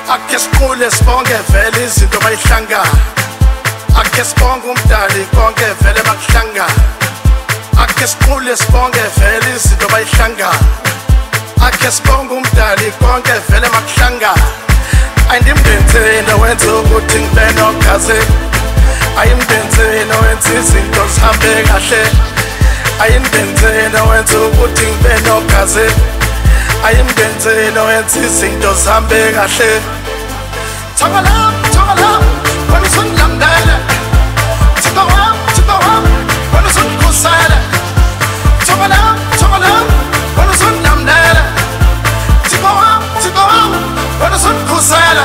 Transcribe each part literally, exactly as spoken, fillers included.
Ake siqule sibonge vele izinto bayihlangana. Ake sibonge umdali konke vele bakuhlangana. Ake siqule sibonge vele izinto bayihlangana. Ake sibonge umdali konke vele bakuhlangana. Ayindimdenzeni wenza ukuthi ngibe nogazi. Ayindimdenzeni wenza izinto zihambe kahle. Ayindimdenzeni wenza ukuthi ngibe nogazi. Ayindimdenzeni wenza izinto zihambe kahle. Thangalap, thangalap, wena usungilandela. Thixo wami, Thixo wami, wena usungikhusela. Thangalap, thangalap, wena usungilandela. Thixo wami, Thixo wami, wena usungikhusela.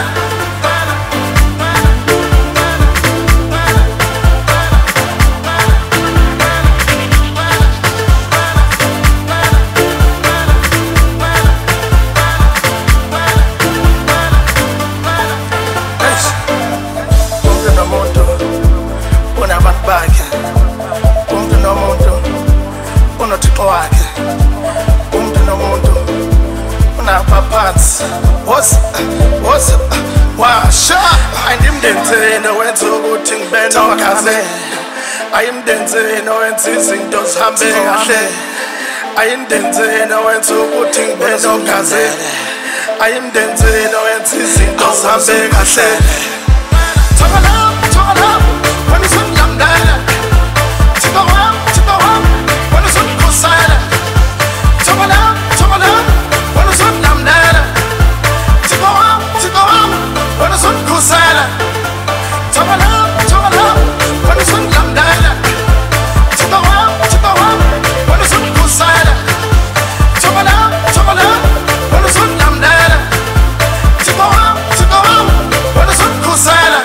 Umuntu nomuntu unothixo wakhe. Umuntu nomuntu unabaphansi. Woza woza washa. Ayindimdenzeni wenza ukuthi ngibe nogazi. Ayindimdenzeni wenza izinto zihambe kahle. Ayindimdenzeni wenza ukuthi ngibe nogazi. Ayindimdenzeni wenza izinto zihambe kahle. Thangalap, thangalap, wena usungilandela. Thixo wami, Thixo wami, wena usungikhusela. Thangalap, thangalap, wena usungilandela. Thixo wami, Thixo wami, wena usungikhusela. Thangalap, thangalap, wena usungilandela. Thixo wami, Thixo wami, wena usungikhusela. Thangalap, thangalap, wena usungilandela. Thixo wami, Thixo wami, wena usungikhusela.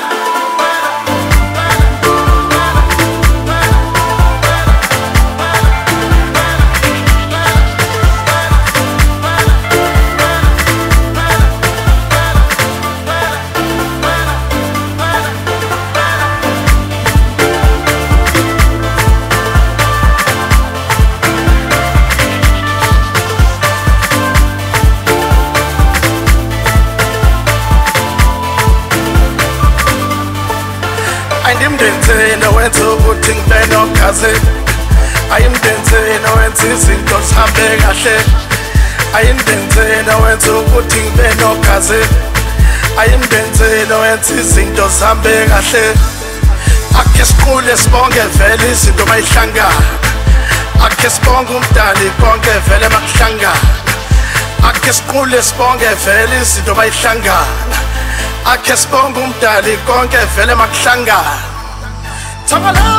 Ayindimdenzeni wenza ukuthi ngibe nogazi. Ayindimdenzeni wenza izinto zihambe kahle. Ayindimdenzeni wenza ukuthi ngibe nogazi. Ayindimdenzeni wenza izinto zihambe kahle. Ake siqule sibonge vele izinto bayihlangana. Ake sibonge umdali konke vele bakuhlangana. Ake siqule sibonge vele izinto bayihlangana. Ake sibonge umdali konke vele bakuhlangana. Thangalap.